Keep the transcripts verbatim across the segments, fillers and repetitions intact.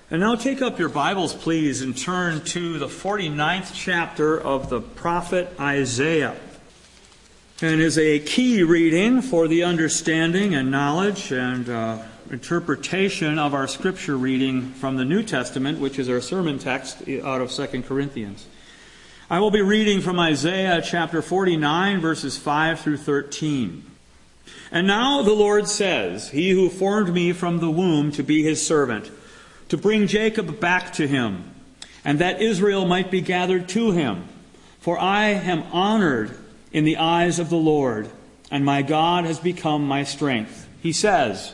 And now take up your Bibles, please, and turn to the forty-ninth chapter of the prophet Isaiah. And is a key reading for the understanding and knowledge and uh, interpretation of our scripture reading from the New Testament, which is our sermon text out of Second Corinthians. I will be reading from Isaiah chapter forty-nine, verses five through thirteen. And now the Lord says, He who formed me from the womb to be His servant, to bring Jacob back to Him, and that Israel might be gathered to Him. For I am honored in the eyes of the Lord, and my God has become my strength. He says,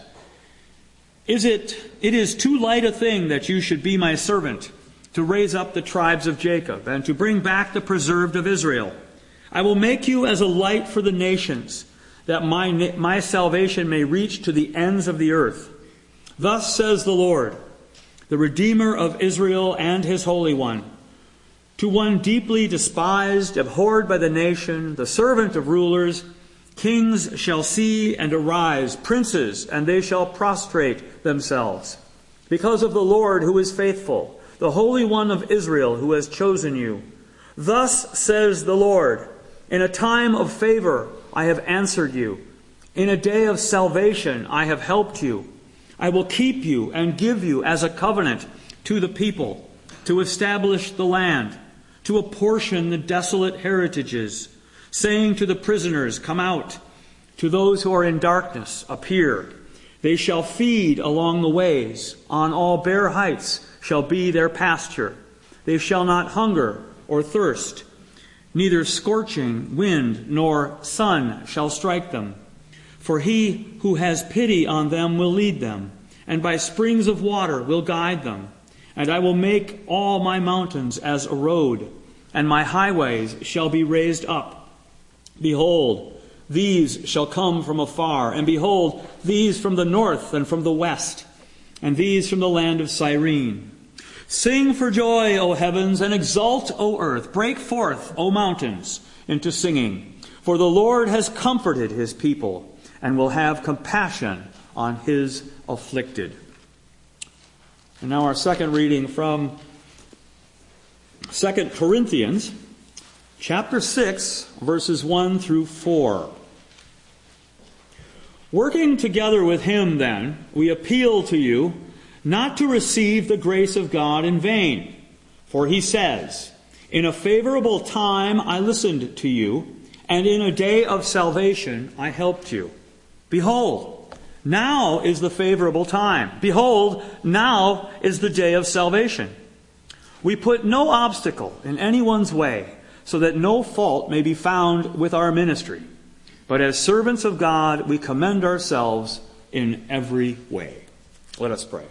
Is it, it is too light a thing that you should be my servant, to raise up the tribes of Jacob, and to bring back the preserved of Israel. I will make you as a light for the nations, that my, my salvation may reach to the ends of the earth. Thus says the Lord, the Redeemer of Israel and His Holy One, to one deeply despised, abhorred by the nation, the servant of rulers, kings shall see and arise, princes, and they shall prostrate themselves. Because of the Lord who is faithful, the Holy One of Israel who has chosen you. Thus says the Lord, in a time of favor I have answered you. In a day of salvation I have helped you. I will keep you and give you as a covenant to the people, to establish the land, to apportion the desolate heritages, saying to the prisoners, Come out, to those who are in darkness, appear. They shall feed along the ways, on all bare heights shall be their pasture. They shall not hunger or thirst, neither scorching wind nor sun shall strike them. For He who has pity on them will lead them, and by springs of water will guide them. And I will make all my mountains as a road, and my highways shall be raised up. Behold, these shall come from afar, and behold, these from the north and from the west, and these from the land of Cyrene. Sing for joy, O heavens, and exult, O earth. Break forth, O mountains, into singing. For the Lord has comforted His people, and will have compassion on His afflicted. And now our second reading from Second Corinthians, chapter six, verses one through four. Working together with Him, then, we appeal to you not to receive the grace of God in vain. For He says, In a favorable time I listened to you, and in a day of salvation I helped you. Behold, now is the favorable time. Behold, now is the day of salvation. We put no obstacle in anyone's way, so that no fault may be found with our ministry. But as servants of God, we commend ourselves in every way. Let us pray.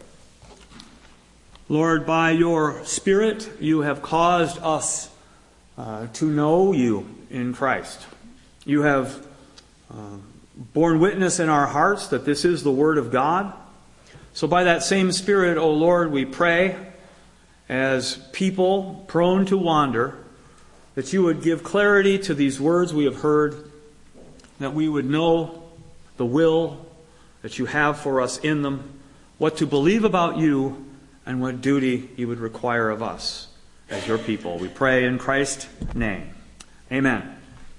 Lord, by your Spirit, you have caused us uh, to know you in Christ. You have uh, borne witness in our hearts that this is the Word of God. So by that same Spirit, O Lord, we pray, as people prone to wander, that you would give clarity to these words we have heard, that we would know the will that you have for us in them, what to believe about you, and what duty you would require of us as your people. We pray in Christ's name. Amen.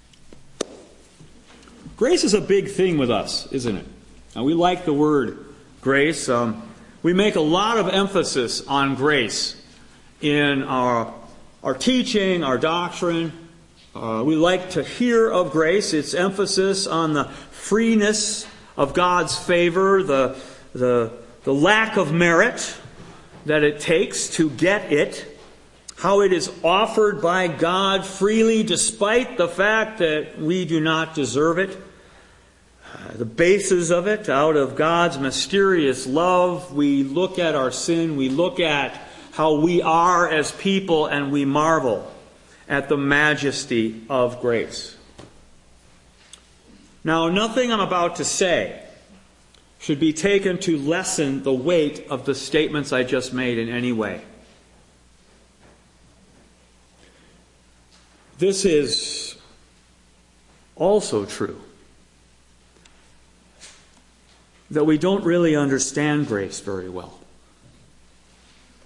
Grace is a big thing with us, isn't it? Now, we like the word grace. Um, we make a lot of emphasis on grace in our, our teaching, our doctrine. Uh, we like to hear of grace. It's emphasis on the freeness of God's favor, the, the, the lack of merit that it takes to get it, how it is offered by God freely despite the fact that we do not deserve it. Uh, the basis of it, out of God's mysterious love, we look at our sin, we look at how we are as people, and we marvel at the majesty of grace. Now, nothing I'm about to say should be taken to lessen the weight of the statements I just made in any way. This is also true, that we don't really understand grace very well.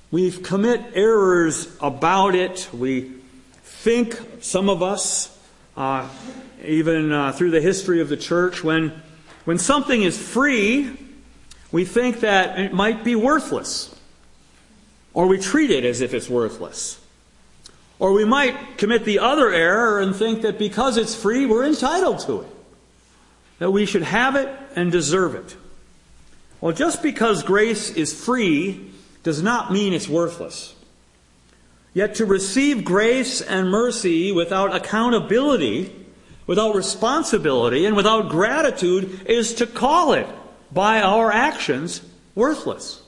We commit errors about it. We think, some of us, uh, even uh, through the history of the church, when, when something is free, we think that it might be worthless. Or we treat it as if it's worthless. Or we might commit the other error and think that because it's free, we're entitled to it. That we should have it and deserve it. Well, just because grace is free does not mean it's worthless. Yet to receive grace and mercy without accountability, without responsibility, and without gratitude is to call it, by our actions, worthless.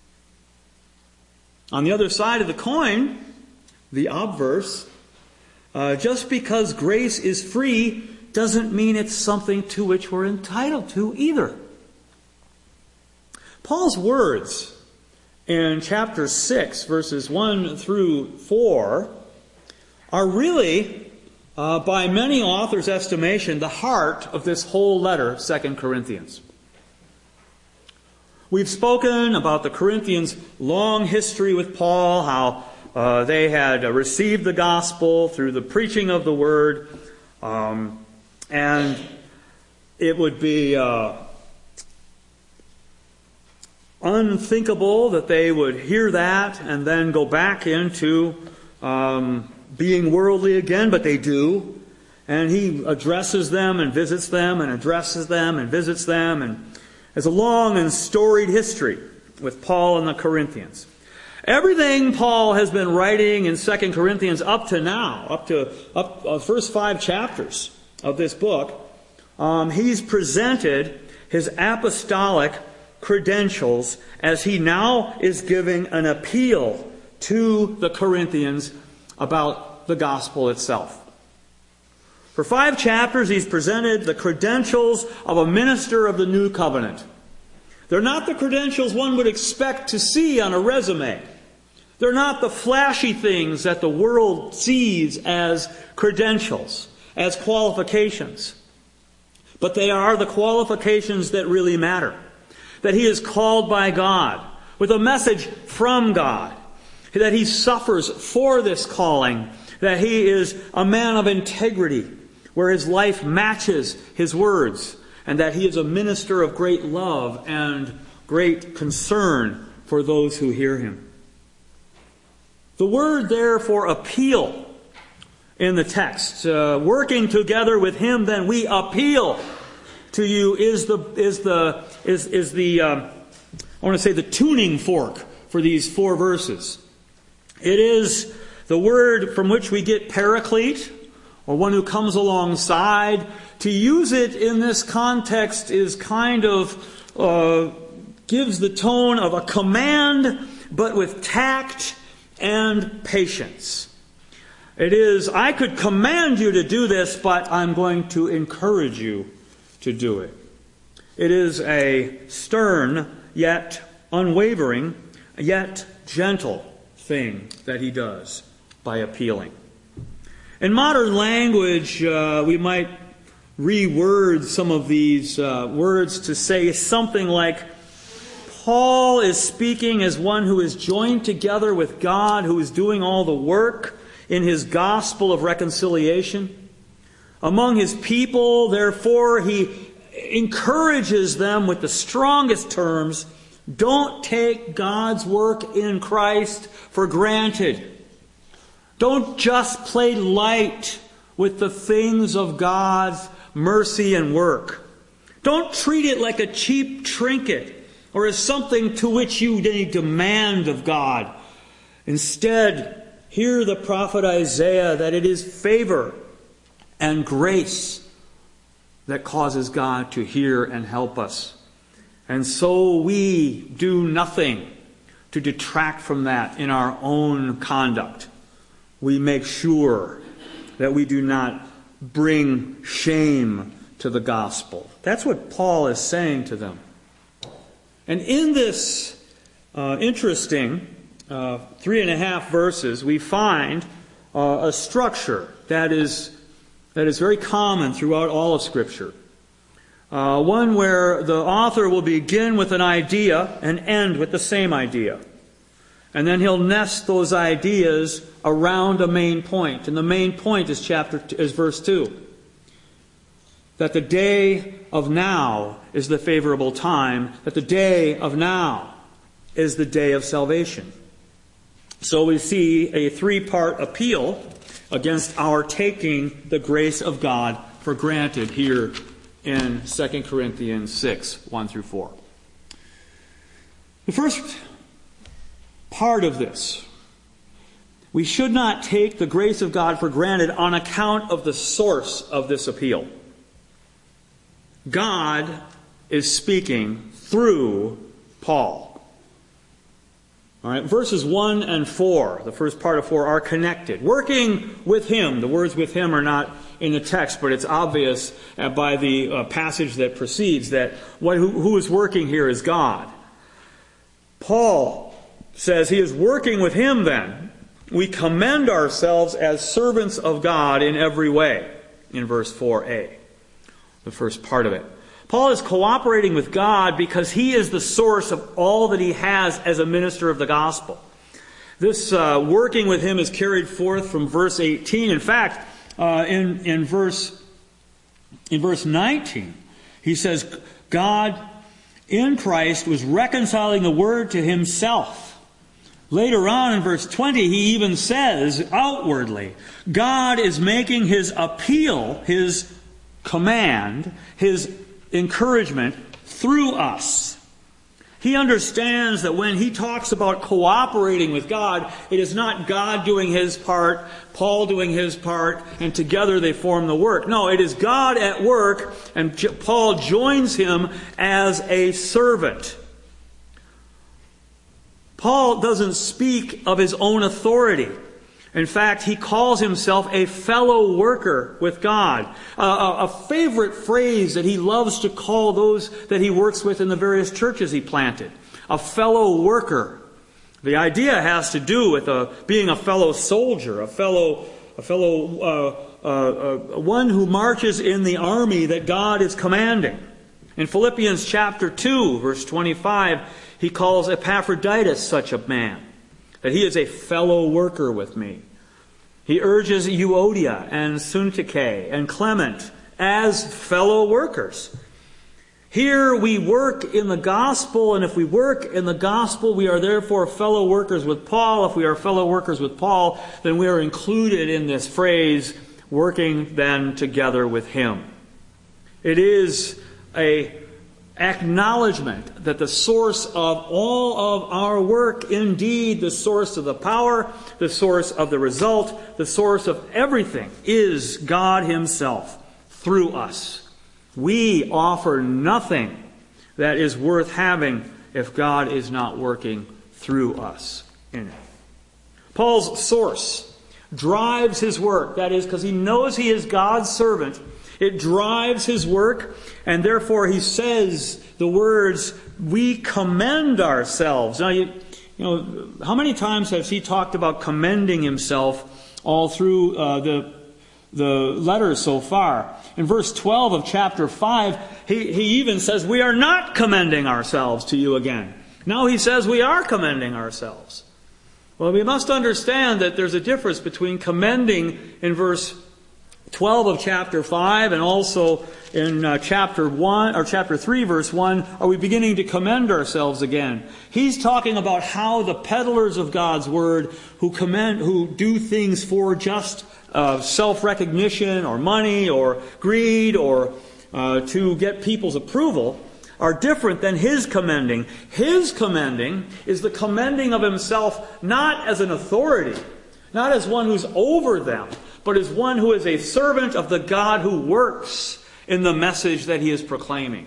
On the other side of the coin, the obverse, uh, just because grace is free doesn't mean it's something to which we're entitled to either. Paul's words in chapter six, verses one through four, are really, uh, by many authors' estimation, the heart of this whole letter, Second Corinthians. We've spoken about the Corinthians' long history with Paul, how uh, they had uh, received the gospel through the preaching of the word, um, and it would be uh, unthinkable that they would hear that and then go back into um, being worldly again, but they do. And he addresses them and visits them and addresses them and visits them, and there's a long and storied history with Paul and the Corinthians. Everything Paul has been writing in Second Corinthians up to now, up to up the uh, first five chapters of this book, um, he's presented his apostolic credentials as he now is giving an appeal to the Corinthians about the gospel itself. For five chapters, he's presented the credentials of a minister of the new covenant. They're not the credentials one would expect to see on a resume. They're not the flashy things that the world sees as credentials, as qualifications. But they are the qualifications that really matter. That he is called by God, with a message from God. That he suffers for this calling. That he is a man of integrity, where his life matches his words, and that he is a minister of great love and great concern for those who hear him. The word there for appeal in the text, uh, working together with him, then we appeal to you, is the is the is is the um, I want to say the tuning fork for these four verses. It is the word from which we get paraclete, or one who comes alongside. To use it in this context is kind of uh, gives the tone of a command, but with tact and patience. It is, I could command you to do this, but I'm going to encourage you to do it. It is a stern, yet unwavering, yet gentle thing that he does by appealing. In modern language, uh, we might reword some of these uh, words to say something like, Paul is speaking as one who is joined together with God, who is doing all the work in his gospel of reconciliation. Among his people, therefore, he encourages them with the strongest terms, don't take God's work in Christ for granted. Don't just play light with the things of God's mercy and work. Don't treat it like a cheap trinket or as something to which you need demand of God. Instead, hear the prophet Isaiah that it is favor and grace that causes God to hear and help us. And so we do nothing to detract from that in our own conduct. We make sure that we do not bring shame to the gospel. That's what Paul is saying to them. And in this uh, interesting uh, three and a half verses, we find uh, a structure that is that is very common throughout all of Scripture. Uh, one where the author will begin with an idea and end with the same idea. And then he'll nest those ideas around a main point. And the main point is chapter is verse two. That the day of now is the favorable time. That the day of now is the day of salvation. So we see a three-part appeal against our taking the grace of God for granted here in Second Corinthians six, one through four. The first part of this, we should not take the grace of God for granted on account of the source of this appeal. God is speaking through Paul. All right, verses one and four, the first part of four, are connected. Working with him, the words with him are not in the text, but it's obvious by the uh, passage that precedes that what, who, who is working here is God. Paul says he is working with him then. We commend ourselves as servants of God in every way, in verse four a, the first part of it. Paul is cooperating with God because he is the source of all that he has as a minister of the gospel. This uh, working with him is carried forth from verse eighteen. In fact, uh, in, in, verse, in verse nineteen, he says, God in Christ was reconciling the word to himself. Later on in verse twenty, he even says outwardly, God is making his appeal, his command, his encouragement through us. He understands that when he talks about cooperating with God, it is not God doing his part, Paul doing his part, and together they form the work. No, it is God at work, and Paul joins him as a servant. Paul doesn't speak of his own authority. In fact, he calls himself a fellow worker with God. Uh, a, a favorite phrase that he loves to call those that he works with in the various churches he planted. A fellow worker. The idea has to do with a, being a fellow soldier, a fellow, a fellow uh, uh, uh, one who marches in the army that God is commanding. In Philippians chapter two, verse twenty-five, he calls Epaphroditus such a man, that he is a fellow worker with me. He urges Euodia and Syntyche and Clement as fellow workers. Here we work in the gospel, and if we work in the gospel, we are therefore fellow workers with Paul. If we are fellow workers with Paul, then we are included in this phrase, working then together with him. It is a acknowledgement that the source of all of our work, indeed the source of the power, the source of the result, the source of everything, is God himself through us. We offer nothing that is worth having if God is not working through us in it. Paul's source drives his work. That is, because he knows he is God's servant. It drives his work, and therefore he says the words, we commend ourselves. Now, you, you know, how many times has he talked about commending himself all through uh, the, the letters so far? In verse twelve of chapter five, he, he even says, we are not commending ourselves to you again. Now he says we are commending ourselves. Well, we must understand that there's a difference between commending in verse twelve of chapter five and also in uh, chapter one or chapter three verse one, are we beginning to commend ourselves again? He's talking about how the peddlers of God's word who commend, who do things for just uh, self-recognition or money or greed or uh, to get people's approval are different than his commending. His commending is the commending of himself not as an authority, not as one who's over them, but as one who is a servant of the God who works in the message that he is proclaiming.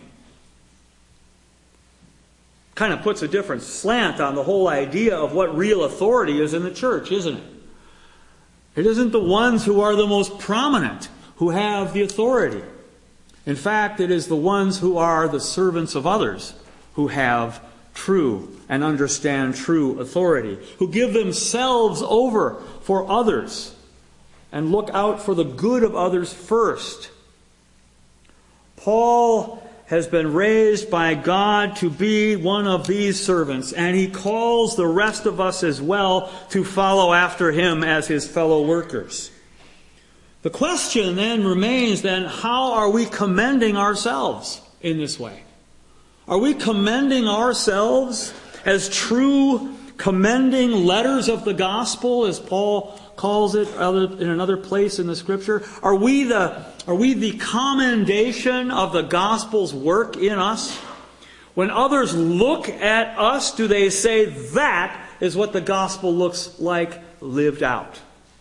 Kind of puts a different slant on the whole idea of what real authority is in the church, isn't it? It isn't the ones who are the most prominent who have the authority. In fact, it is the ones who are the servants of others who have true and understand true authority, who give themselves over for others and look out for the good of others first. Paul has been raised by God to be one of these servants, and He calls the rest of us as well to follow after Him as His fellow workers. The question then remains then, how are we commending ourselves in this way? Are we commending ourselves as true commending letters of the gospel, as Paul calls it in another place in the Scripture? Are we the, are we the commendation of the gospel's work in us? When others look at us, do they say, that is what the gospel looks like lived out?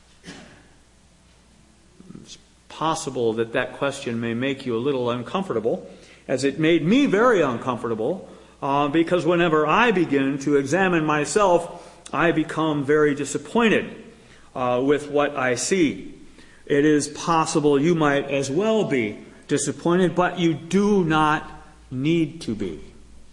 It's possible that that question may make you a little uncomfortable, as it made me very uncomfortable, uh, because whenever I begin to examine myself, I become very disappointed uh, with what I see. It is possible you might as well be disappointed, but you do not need to be.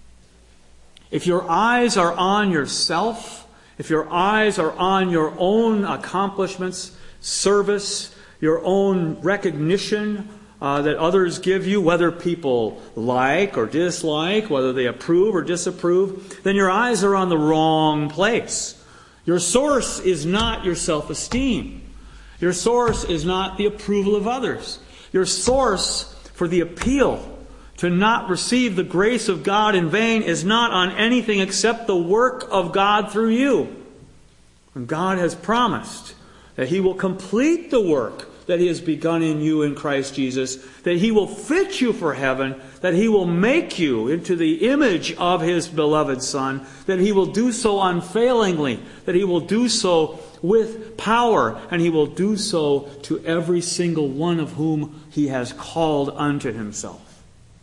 If your eyes are on yourself, if your eyes are on your own accomplishments, service, your own recognition uh, that others give you, whether people like or dislike, whether they approve or disapprove, then your eyes are on the wrong place. Your source is not your self-esteem. Your source is not the approval of others. Your source for the appeal to not receive the grace of God in vain is not on anything except the work of God through you. And God has promised that He will complete the work that He has begun in you in Christ Jesus, that He will fit you for heaven, that He will make you into the image of His beloved Son, that He will do so unfailingly, that He will do so with power, and He will do so to every single one of whom He has called unto Himself.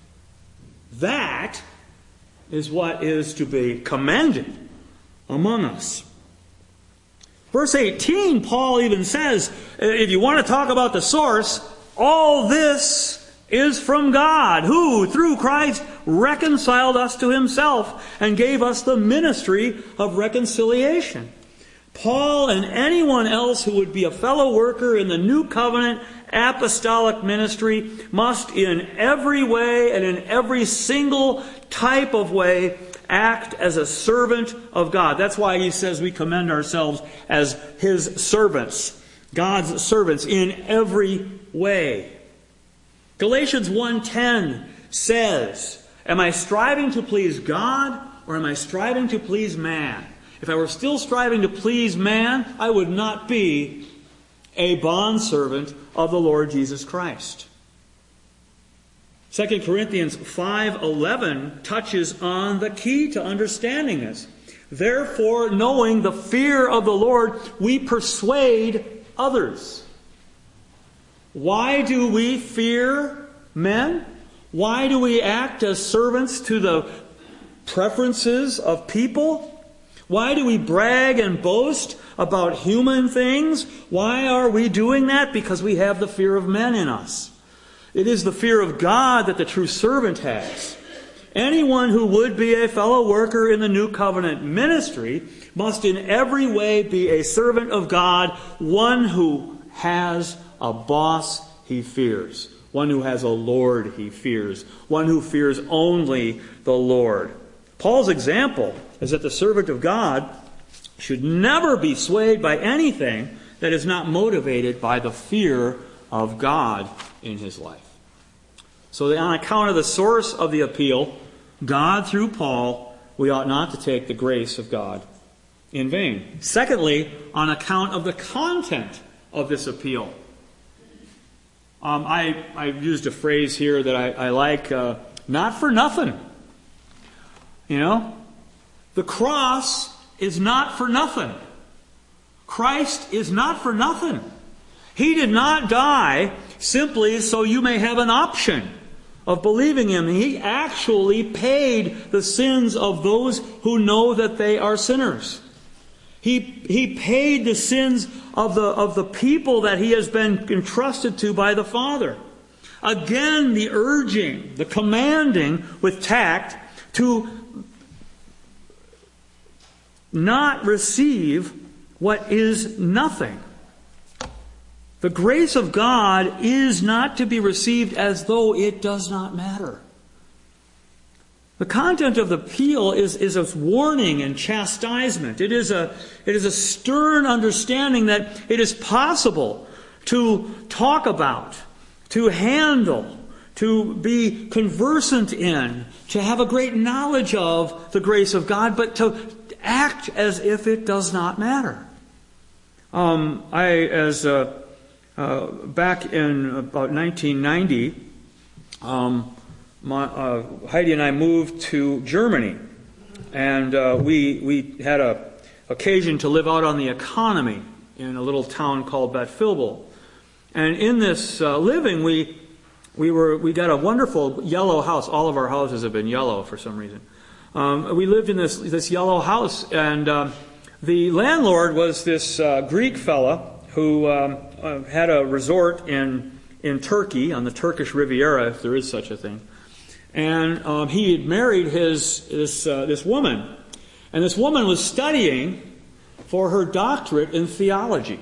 That is what is to be commended among us. Verse eighteen, Paul even says, if you want to talk about the source, all this is from God, who, through Christ, reconciled us to Himself and gave us the ministry of reconciliation. Paul and anyone else who would be a fellow worker in the New Covenant apostolic ministry must in every way and in every single type of way act as a servant of God. That's why he says we commend ourselves as His servants, God's servants in every way. Galatians one ten says, am I striving to please God or am I striving to please man? If I were still striving to please man, I would not be a bondservant of the Lord Jesus Christ. Second Corinthians five eleven touches on the key to understanding this. Therefore, knowing the fear of the Lord, we persuade others. Why do we fear men? Why do we act as servants to the preferences of people? Why do we brag and boast about human things? Why are we doing that? Because we have the fear of men in us. It is the fear of God that the true servant has. Anyone who would be a fellow worker in the New Covenant ministry must in every way be a servant of God, one who has a boss he fears, one who has a Lord he fears, one who fears only the Lord. Paul's example is that the servant of God should never be swayed by anything that is not motivated by the fear of God in his life. So on account of the source of the appeal, God through Paul, we ought not to take the grace of God in vain. Secondly, on account of the content of this appeal. Um, I, I used a phrase here that I, I like, uh, not for nothing. You know, the cross is not for nothing. Christ is not for nothing. He did not die simply so you may have an option of believing Him. He actually paid the sins of those who know that they are sinners. He, he paid the sins of the, of the people that He has been entrusted to by the Father. Again, the urging, the commanding with tact to not receive what is nothing. The grace of God is not to be received as though it does not matter. The content of the appeal is, is a warning and chastisement. It is a, it is a stern understanding that it is possible to talk about, to handle, to be conversant in, to have a great knowledge of the grace of God, but to act as if it does not matter. Um, I, as uh, uh, back in about nineteen ninety, um, My, uh, Heidi and I moved to Germany, and uh, we we had a occasion to live out on the economy in a little town called Bad Vilbel. And in this uh, living, we we were we got a wonderful yellow house. All of our houses have been yellow for some reason. Um, we lived in this this yellow house, and uh, the landlord was this uh, Greek fella who um, uh, had a resort in in Turkey on the Turkish Riviera, if there is such a thing. And um, he had married his this uh, this woman, and this woman was studying for her doctorate in theology.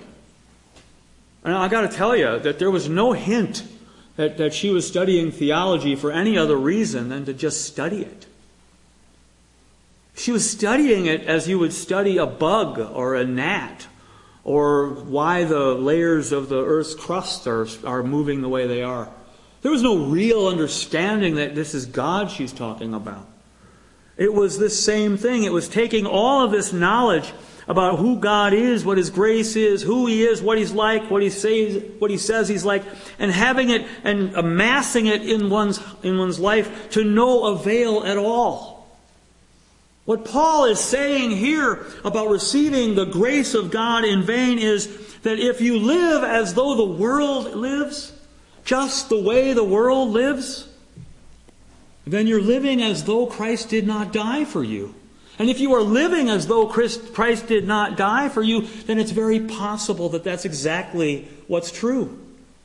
And I got to tell you that there was no hint that, that she was studying theology for any other reason than to just study it. She was studying it as you would study a bug or a gnat, or why the layers of the Earth's crust are are moving the way they are. There was no real understanding that this is God she's talking about. It was this same thing. It was taking all of this knowledge about who God is, what His grace is, who He is, what He's like, what He says, what He says He's like, and having it and amassing it in one's in one's life to no avail at all. What Paul is saying here about receiving the grace of God in vain is that if you live as though the world lives, just the way the world lives, then you're living as though Christ did not die for you. And if you are living as though Christ did not die for you, then it's very possible that that's exactly what's true.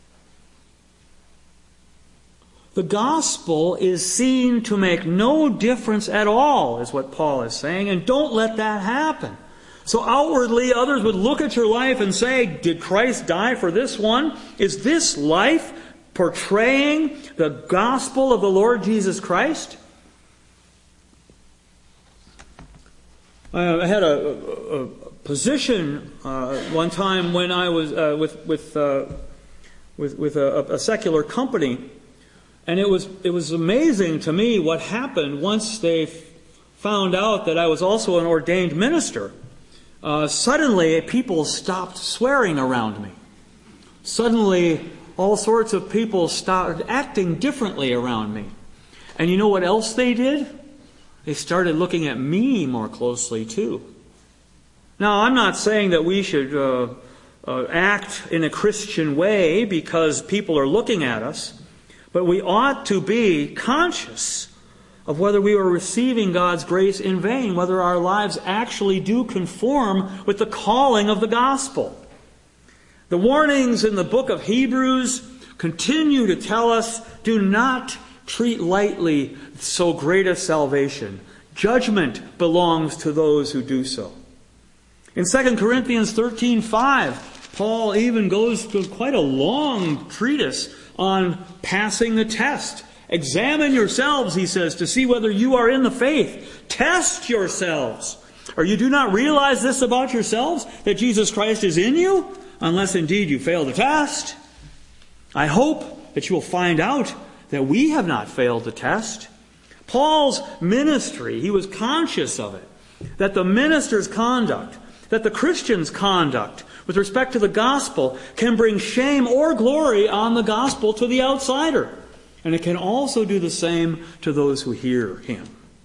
The gospel is seen to make no difference at all, is what Paul is saying, and don't let that happen. So outwardly, others would look at your life and say, did Christ die for this one? Is this life portraying the gospel of the Lord Jesus Christ? I had a, a, a position uh, one time when I was uh, with with uh, with, with a, a secular company, and it was it was amazing to me what happened once they f- found out that I was also an ordained minister. Uh, suddenly, people stopped swearing around me. Suddenly, all sorts of people started acting differently around me. And you know what else they did? They started looking at me more closely too. Now, I'm not saying that we should uh, uh, act in a Christian way because people are looking at us, but we ought to be conscious of whether we are receiving God's grace in vain, whether our lives actually do conform with the calling of the gospel. The warnings in the book of Hebrews continue to tell us, do not treat lightly so great a salvation. Judgment belongs to those who do so. In Second Corinthians thirteen five, Paul even goes through quite a long treatise on passing the test. Examine yourselves, he says, to see whether you are in the faith. Test yourselves. Or you do not realize this about yourselves, that Jesus Christ is in you, unless indeed you fail the test. I hope that you will find out that we have not failed the test. Paul's ministry, he was conscious of it, that the minister's conduct, that the Christian's conduct with respect to the gospel can bring shame or glory on the gospel to the outsider. And it can also do the same to those who hear him.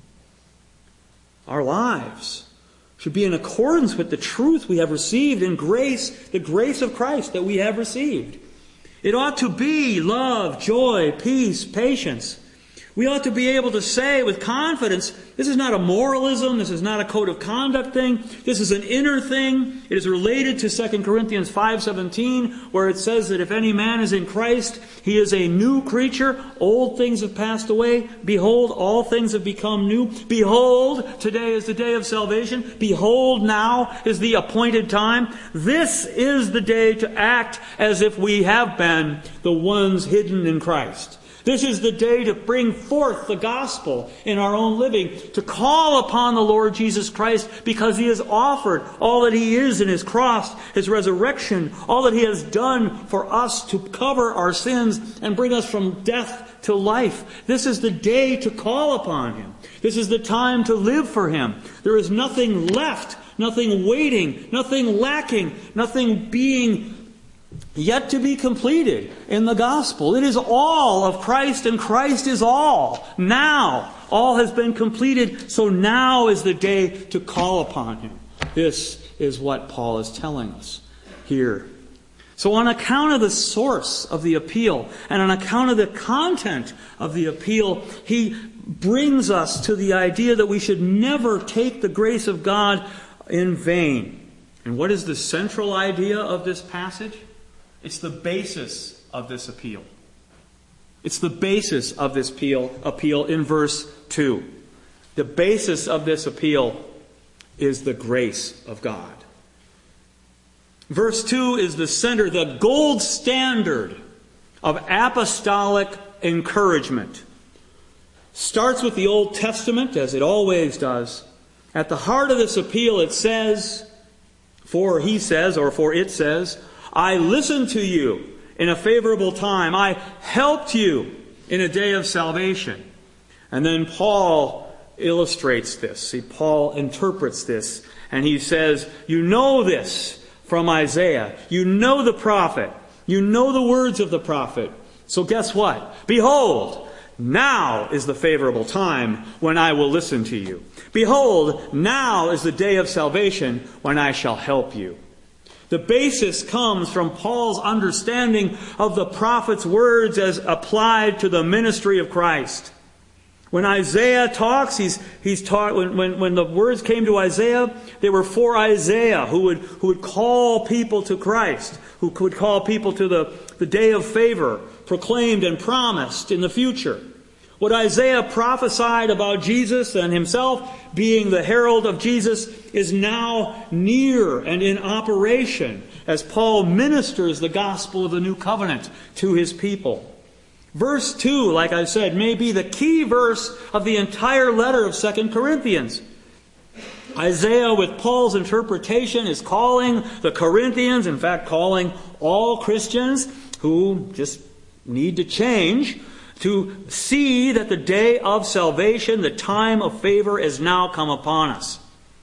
Our lives should be in accordance with the truth we have received in grace, the grace of Christ that we have received. It ought to be love, joy, peace, patience. We ought to be able to say with confidence, this is not a moralism, this is not a code of conduct thing, this is an inner thing. It is related to Second Corinthians five seventeen, where it says that if any man is in Christ, he is a new creature. Old things have passed away. Behold, all things have become new. Behold, today is the day of salvation. Behold, now is the appointed time. This is the day to act as if we have been the ones hidden in Christ. This is the day to bring forth the gospel in our own living, to call upon the Lord Jesus Christ because He has offered all that He is in His cross, His resurrection, all that He has done for us to cover our sins and bring us from death to life. This is the day to call upon Him. This is the time to live for Him. There is nothing left, nothing waiting, nothing lacking, nothing being yet to be completed in the gospel. It is all of Christ, and Christ is all. Now, all has been completed, so now is the day to call upon Him. This is what Paul is telling us here. So on account of the source of the appeal, and on account of the content of the appeal, he brings us to the idea that we should never take the grace of God in vain. And what is the central idea of this passage? It's the basis of this appeal. It's the basis of this appeal, appeal in verse two. The basis of this appeal is the grace of God. Verse two is the center, the gold standard of apostolic encouragement. Starts with the Old Testament, as it always does. At the heart of this appeal it says, for he says, or for it says, I listened to you in a favorable time. I helped you in a day of salvation. And then Paul illustrates this. See, Paul interprets this. And he says, you know this from Isaiah. You know the prophet. You know the words of the prophet. So guess what? Behold, now is the favorable time when I will listen to you. Behold, now is the day of salvation when I shall help you. The basis comes from Paul's understanding of the prophet's words as applied to the ministry of Christ. When Isaiah talks, he's he's taught when, when, when the words came to Isaiah, they were for Isaiah, who would who would call people to Christ, who would call people to the, the day of favor, proclaimed and promised in the future. What Isaiah prophesied about Jesus and himself being the herald of Jesus is now near and in operation as Paul ministers the gospel of the new covenant to his people. Verse two, like I said, may be the key verse of the entire letter of Second Corinthians. Isaiah, with Paul's interpretation, is calling the Corinthians, in fact calling all Christians who just need to change, to see that the day of salvation, the time of favor, is now come upon us.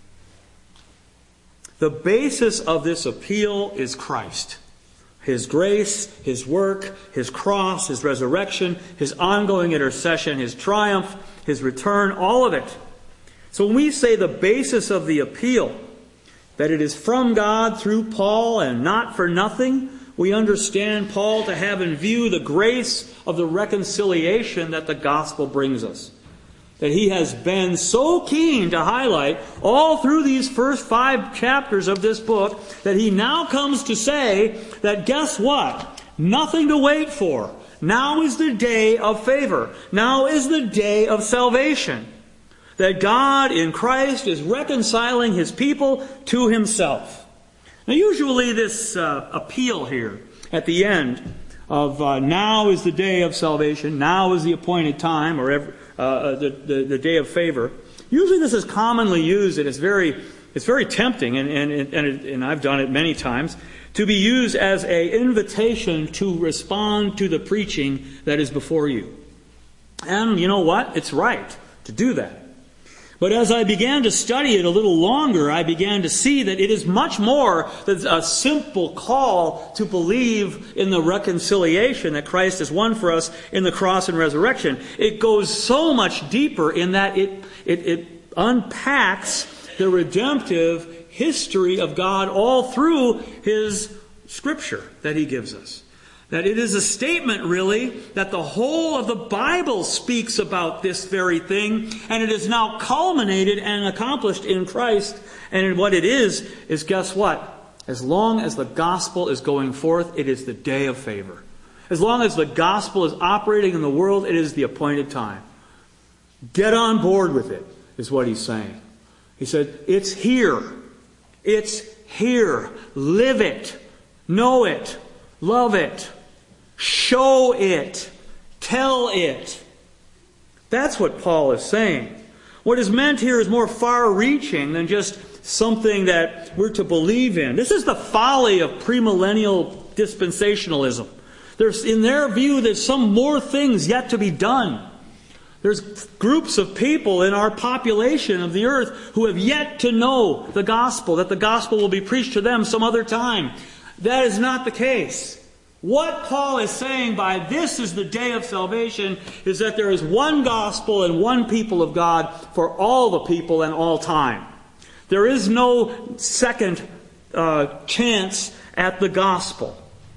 The basis of this appeal is Christ. His grace, His work, His cross, His resurrection, His ongoing intercession, His triumph, His return, all of it. So when we say the basis of the appeal, that it is from God through Paul and not for nothing, we understand Paul to have in view the grace of the reconciliation that the gospel brings us. That he has been so keen to highlight all through these first five chapters of this book that he now comes to say that guess what? Nothing to wait for. Now is the day of favor. Now is the day of salvation. That God in Christ is reconciling His people to Himself. Now usually this uh, appeal here at the end of uh, now is the day of salvation, now is the appointed time, or every, uh, the, the, the day of favor. Usually this is commonly used, and it's very, it's very tempting, and, and, and, it, and I've done it many times, to be used as an invitation to respond to the preaching that is before you. And you know what? It's right to do that. But as I began to study it a little longer, I began to see that it is much more than a simple call to believe in the reconciliation that Christ has won for us in the cross and resurrection. It goes so much deeper in that it, it, it unpacks the redemptive history of God all through His Scripture that He gives us. That it is a statement, really, that the whole of the Bible speaks about this very thing, and it is now culminated and accomplished in Christ. And what it is, is guess what? As long as the gospel is going forth, it is the day of favor. As long as the gospel is operating in the world, it is the appointed time. Get on board with it, is what he's saying. He said, it's here. It's here. Live it. Know it. Love it. Show it. tell it. That's what Paul is saying. What is meant here is more far-reaching than just something that we're to believe in. This is the folly of premillennial dispensationalism. There's, in their view, there's some more things yet to be done. There's groups of people in our population of the earth who have yet to know the gospel, that the gospel will be preached to them some other time. That is not the case. What Paul is saying by this is the day of salvation is that there is one gospel and one people of God for all the people and all time. There is no second uh, chance at the gospel.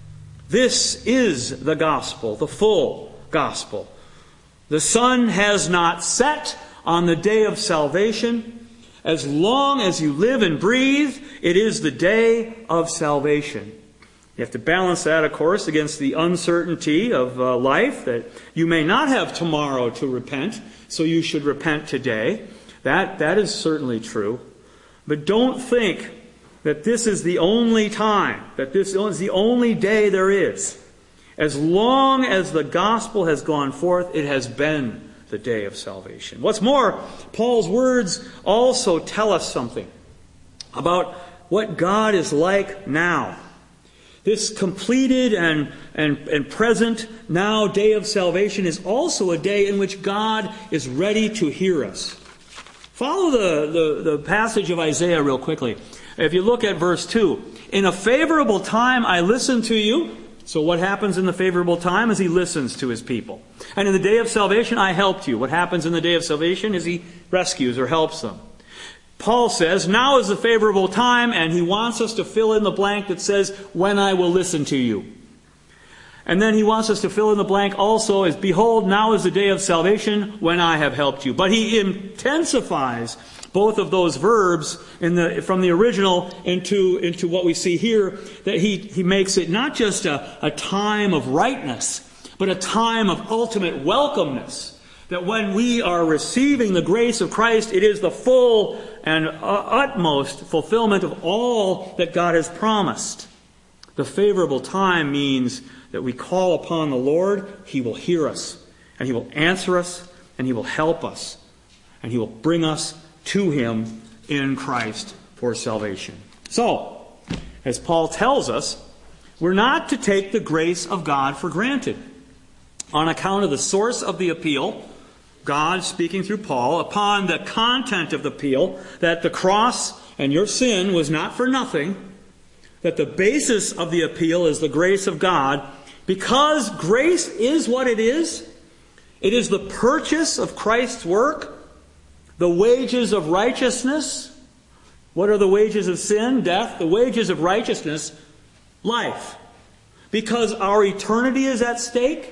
This is the gospel, the full gospel. The sun has not set on the day of salvation. As long as you live and breathe, it is the day of salvation. You have to balance that, of course, against the uncertainty of uh, life, that you may not have tomorrow to repent, so you should repent today. That, that is certainly true. But don't think that this is the only time, that this is the only day there is. As long as the gospel has gone forth, it has been the day of salvation. What's more, Paul's words also tell us something about what God is like now. This completed and, and, and present now day of salvation is also a day in which God is ready to hear us. Follow the, the, the passage of Isaiah real quickly. If you look at verse two, in a favorable time I listened to you. So what happens in the favorable time is he listens to his people. And in the day of salvation I helped you. What happens in the day of salvation is he rescues or helps them. Paul says, now is the favorable time, and he wants us to fill in the blank that says, when I will listen to you. And then he wants us to fill in the blank also as, behold, now is the day of salvation, when I have helped you. But he intensifies both of those verbs in the, from the original into, into what we see here, that he, he makes it not just a, a time of rightness, but a time of ultimate welcomeness. That when we are receiving the grace of Christ, it is the full and utmost fulfillment of all that God has promised. The favorable time means that we call upon the Lord, He will hear us, and He will answer us, and He will help us, and He will bring us to Him in Christ for salvation. So, as Paul tells us, we're not to take the grace of God for granted. On account of the source of the appeal, God speaking through Paul, upon the content of the appeal, that the cross and your sin was not for nothing, that the basis of the appeal is the grace of God, because grace is what it is. It is the purchase of Christ's work, the wages of righteousness. What are the wages of sin? Death. The wages of righteousness, life. Because our eternity is at stake,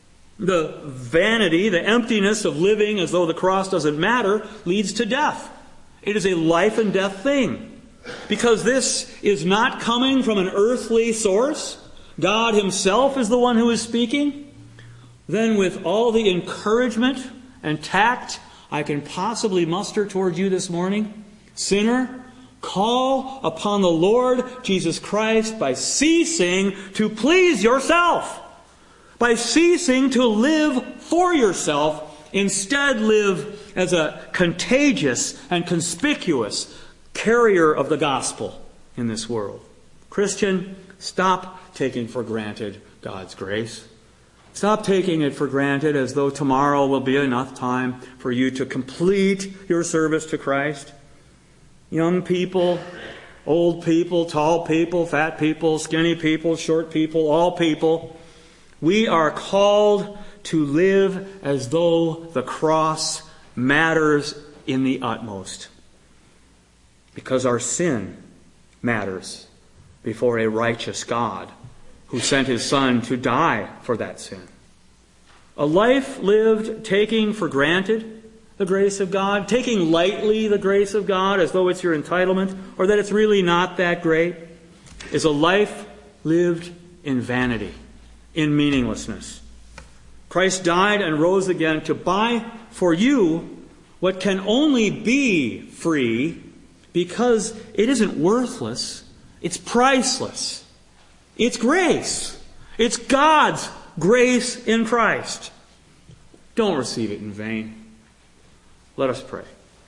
the vanity, the emptiness of living as though the cross doesn't matter leads to death. It is a life and death thing. Because this is not coming from an earthly source. God Himself is the one who is speaking. Then with all the encouragement and tact I can possibly muster toward you this morning, sinner, call upon the Lord Jesus Christ by ceasing to please yourself. By ceasing to live for yourself, instead live as a contagious and conspicuous carrier of the gospel in this world. Christian, stop taking for granted God's grace. Stop taking it for granted as though tomorrow will be enough time for you to complete your service to Christ. Young people, old people, tall people, fat people, skinny people, short people, all people, we are called to live as though the cross matters in the utmost. Because our sin matters before a righteous God who sent His Son to die for that sin. A life lived taking for granted the grace of God, taking lightly the grace of God as though it's your entitlement, or that it's really not that great, is a life lived in vanity, in meaninglessness. Christ died and rose again to buy for you what can only be free, because it isn't worthless, it's priceless. It's grace. It's God's grace in Christ. don't receive it in vain. Let us pray.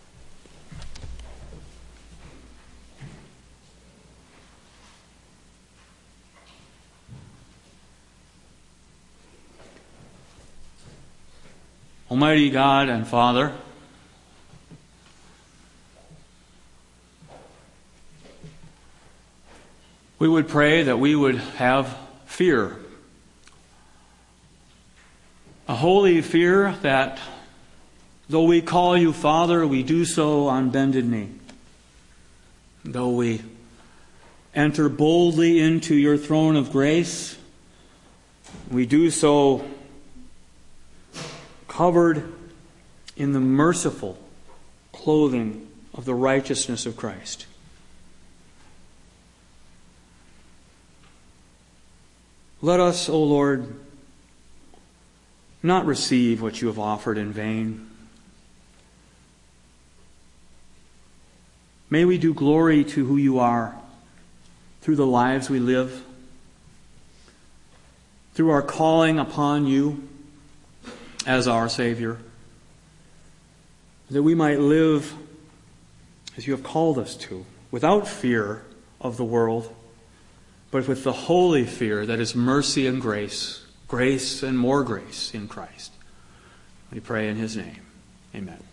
Almighty God and Father, we would pray that we would have fear. A holy fear that, though we call you Father, we do so on bended knee. Though we enter boldly into your throne of grace, we do so covered in the merciful clothing of the righteousness of Christ. Let us, O Lord, not receive what you have offered in vain. May we do glory to who you are through the lives we live, through our calling upon you as our Savior, that we might live as you have called us to, without fear of the world, but with the holy fear that is mercy and grace, grace and more grace in Christ. We pray in his name. Amen.